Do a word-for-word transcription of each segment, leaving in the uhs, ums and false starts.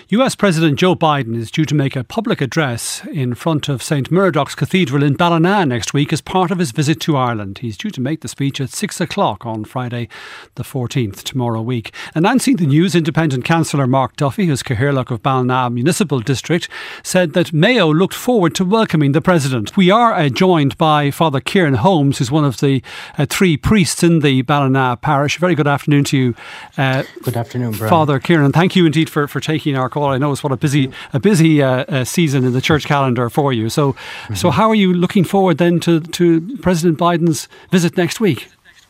U S President Joe Biden is due to make a public address in front of Saint Murdoch's Cathedral in Ballina next week as part of his visit to Ireland. He's due to make the speech at six o'clock on Friday the fourteenth, tomorrow week. Announcing the news, Independent Councillor Mark Duffy, who's Cathaoirleach of Ballina Municipal District, said that Mayo looked forward to welcoming the President. We are uh, joined by Father Kieran Holmes, who's one of the uh, three priests in the Ballina parish. Very good afternoon to you. Uh, good afternoon, Brian. Father Kieran, thank you indeed for, for taking our call. I know it's what a busy a busy uh, uh, season in the church calendar for you. So, mm-hmm. so how are you looking forward then to, to President Biden's visit next week?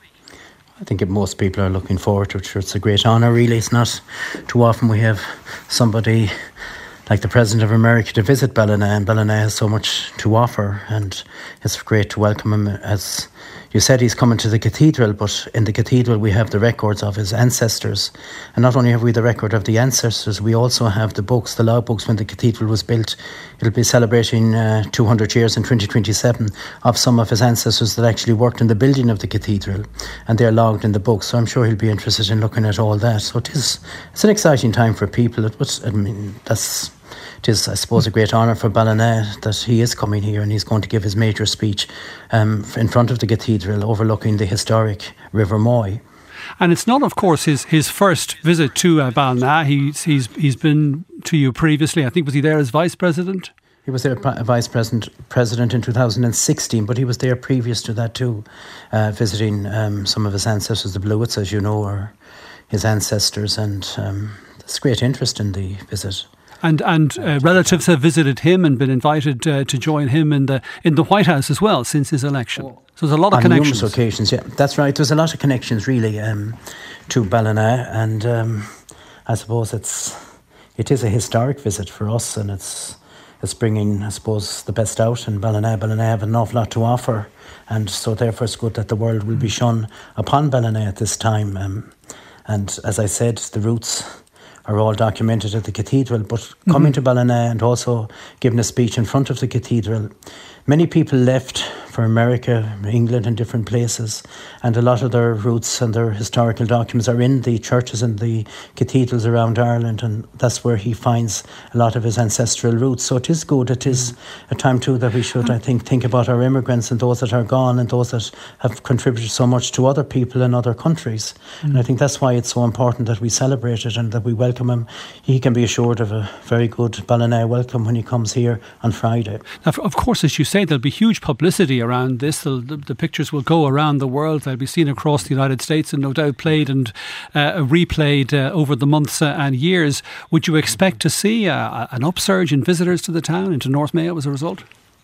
I think most people are looking forward to it. It's a great honour, really. It's not too often we have somebody like the President of America to visit Ballina, and Ballina has so much to offer, and it's great to welcome him. As you said, he's coming to the cathedral, but in the cathedral we have the records of his ancestors, and not only have we the record of the ancestors, we also have the books, the law books when the cathedral was built. It'll be celebrating uh, two hundred years in twenty twenty-seven of some of his ancestors that actually worked in the building of the cathedral, and they're logged in the books, so I'm sure he'll be interested in looking at all that. So it is, it's an exciting time for people. It was, I mean, that's It is, I suppose, a great honour for Ballina that he is coming here and he's going to give his major speech um, in front of the cathedral overlooking the historic River Moy. And it's not, of course, his, his first visit to uh, Ballina. He's, he's, he's been to you previously. I think, was he there as Vice President? He was there as Vice President President in two thousand sixteen, but he was there previous to that too, uh, visiting um, some of his ancestors, the Blewitts, as you know, are his ancestors, and um, there's great interest in the visit. And and uh, relatives have visited him and been invited uh, to join him in the in the White House as well since his election. So there's a lot of on connections. On numerous occasions, yeah, that's right. There's a lot of connections really um, to Ballina, and um, I suppose it's it is a historic visit for us, and it's it's bringing, I suppose, the best out in Ballina. Ballina have an awful lot to offer, and so therefore it's good that the world will be shone upon Ballina at this time. Um, and as I said, the roots are all documented at the cathedral, but coming mm-hmm. to Ballina and also giving a speech in front of the cathedral. Many people left for America, England and different places, and a lot of their roots and their historical documents are in the churches and the cathedrals around Ireland, and that's where he finds a lot of his ancestral roots. So it is good. It is a time too that we should, I think, think about our immigrants and those that are gone and those that have contributed so much to other people in other countries. Mm. And I think that's why it's so important that we celebrate it and that we welcome him. He can be assured of a very good Ballina welcome when he comes here on Friday. Now, of course, as you say, there'll be huge publicity around this. The, the pictures will go around the world. They'll be seen across the United States and no doubt played and uh, replayed uh, over the months uh, and years. Would you expect to see uh, an upsurge in visitors to the town, into North Mayo as a result?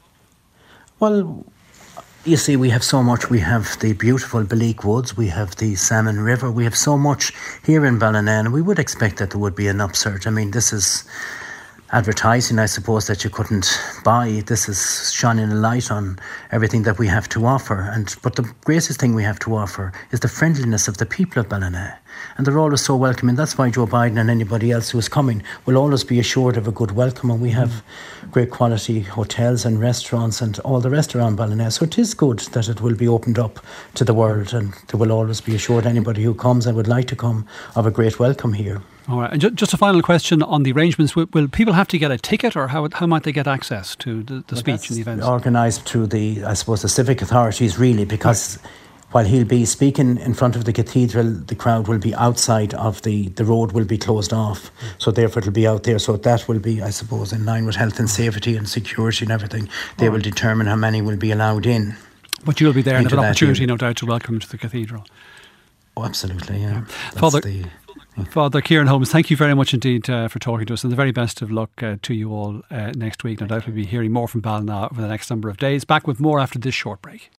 Well, you see, we have so much. We have the beautiful Beleek Woods, we have the Salmon River, we have so much here in Ballina, and we would expect that there would be an upsurge. I mean, this is advertising, I suppose, that you couldn't buy. This is shining a light on everything that we have to offer. And but the greatest thing we have to offer is the friendliness of the people of Ballina. And they're always so welcoming. That's why Joe Biden and anybody else who is coming will always be assured of a good welcome. And we have great quality hotels and restaurants and all the rest around Ballina. So it is good that it will be opened up to the world, and they will always be assured, anybody who comes and would like to come, of a great welcome here. All right. And just a final question on the arrangements. Will, will people have to get a ticket, or how how might they get access to the, the well, speech and the events? Organised through the, I suppose, the civic authorities, really, because right. while he'll be speaking in front of the cathedral, the crowd will be outside of the, the road will be closed off. Mm. So therefore it'll be out there. So that will be, I suppose, in line with health and safety and security and everything. They All will right. determine how many will be allowed in. But you'll be there and have an opportunity, area. no doubt, to welcome to the cathedral. Oh, absolutely, yeah. yeah. Father, the, Father Kieran Holmes, thank you very much indeed uh, for talking to us, and the very best of luck uh, to you all uh, next week. No doubt we'll be hearing more from Ballina over the next number of days. Back with more after this short break.